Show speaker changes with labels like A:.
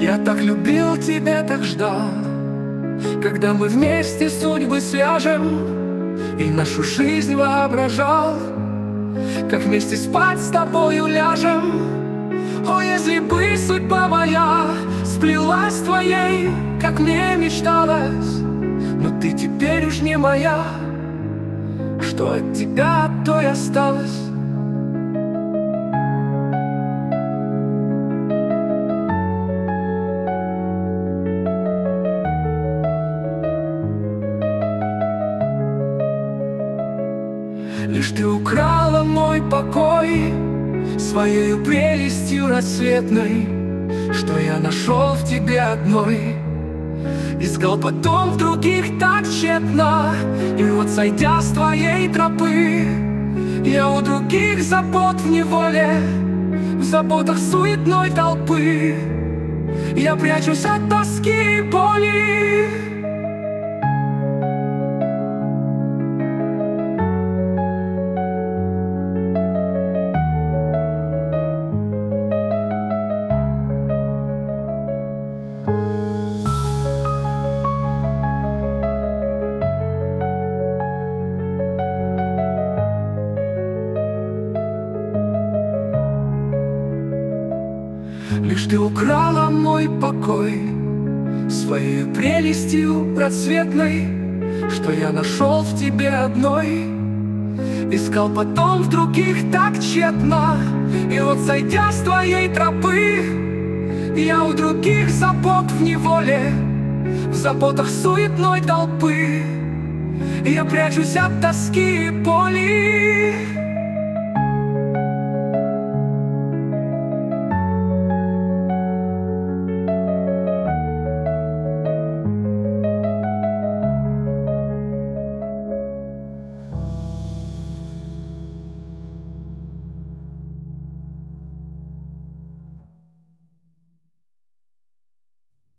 A: Я так любил тебя, так ждал, когда мы вместе судьбы свяжем, и нашу жизнь воображал, как вместе спать с тобою ляжем. О, если бы судьба моя сплелась с твоей, как мне мечталось, но ты теперь уж не моя, что от тебя, то и осталось. Лишь ты украла мой покой своею прелестью рассветной, что я нашел в тебе одной. Искал потом в других так тщетно, и вот сойдя с твоей тропы, я у других забот в неволе, в заботах суетной толпы. Я прячусь от тоски и боли. Лишь ты украла мой покой своей прелестью рассветной, что я нашел в тебе одной. Искал потом в других так тщетно, и вот сойдя с твоей тропы, я у других забот в неволе, в заботах суетной толпы. Я прячусь от тоски и боли.